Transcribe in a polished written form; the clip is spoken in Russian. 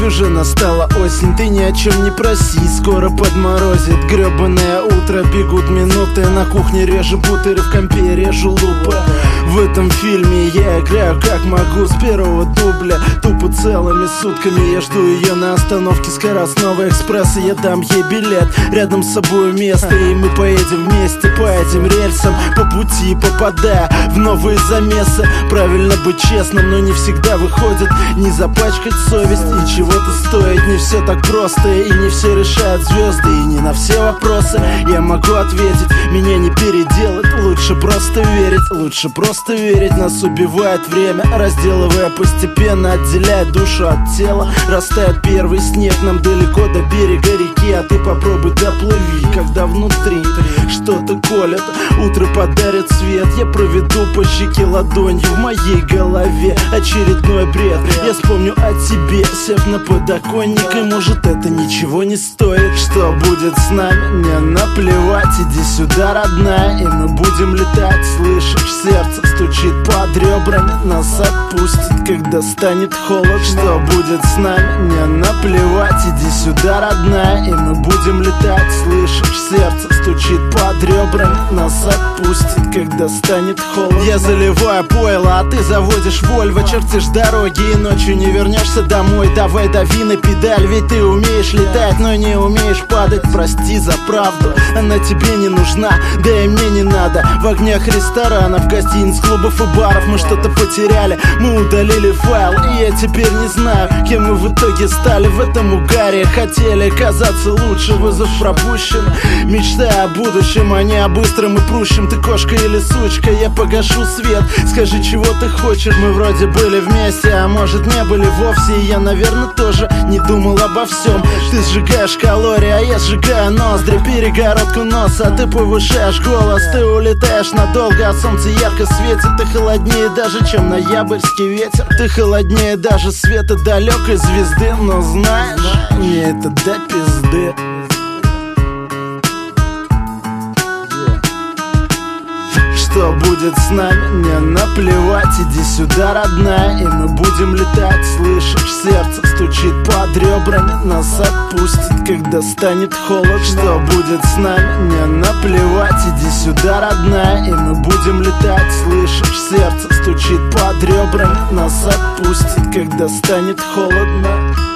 уже настала осень, ты ни о чем не проси, скоро подморозит гребаное утро. Бегут минуты, на кухне режу бутеры, в компе режу лупы. В этом фильме я играю как могу, с первого дубля тупо целыми сутками. Я жду ее на остановке скоростного экспресса, я дам ей билет, рядом с собой место, и мы поедем вместе по этим рельсам, по пути попадая в новые замесы. Правильно быть честным, но не всегда выходит, не запачкать совесть и чего-то стоит. Не все так просто, и не все решают звезды, и не на все вопросы я могу ответить. Меня не переделать, лучше просто верить, лучше просто верить. Нас убивает время, разделывая постепенно, отделяя душу от тела. Растает первый снег, нам далеко до берега реки, а ты попробуй доплыви, когда внутри что-то колет. Утро подарит свет, я проведу по щеке ладонью, в моей голове очередной бред. Я вспомню о тебе, сев на подоконник, и может это ничего не стоит. Что будет с нами, мне наплевать, иди сюда, родная, и мы будем летать. Слышишь, сердце стучит под ребрами, нас отпустит, когда станет холодно. Что будет с нами, мне наплевать, иди сюда, родная, и мы будем летать. Слышишь, сердце стучит под ребрами, нас отпустит, когда станет холодно. Я заливаю пойло, а ты заводишь Вольво, чертишь дороги, и ночью не вернешься домой. Давай дави на педаль, ведь ты умеешь летать, но не умеешь падать. Прости за правду, она тебе не нужна, да и мне не надо. В огнях ресторанов, гостиниц, клубов и баров мы что-то потеряли, мы удалили файл, и я теперь не знаю, кем мы в итоге стали. В этом угаре хотели казаться лучше, вызов пропущен. Мечтая о будущем, а не о быстром и прущем. Ты кошка или сучка, я погашу свет, скажи, чего ты хочешь. Мы вроде были вместе, а может не были вовсе, и я, наверное, тоже не думал обо всем. Ты сжигаешь калории, а я сжигаю ноздри, перегородку носа, а ты повышаешь голос. Ты улетаешь надолго, а солнце ярко светит. Ты холоднее даже, чем ноябрьский ветер. Ты холоднее даже света далекой звезды. Но знаешь, мне это до пизды. Что будет с нами, мне наплевать, иди сюда, родная, и мы будем летать. Слышишь, сердце стучит под ребрами, нас отпустит, когда станет холодно. Что будет с нами, мне наплевать, иди сюда, родная, и мы будем летать. Слышишь, сердце стучит под ребрами, нас отпустит, когда станет холодно.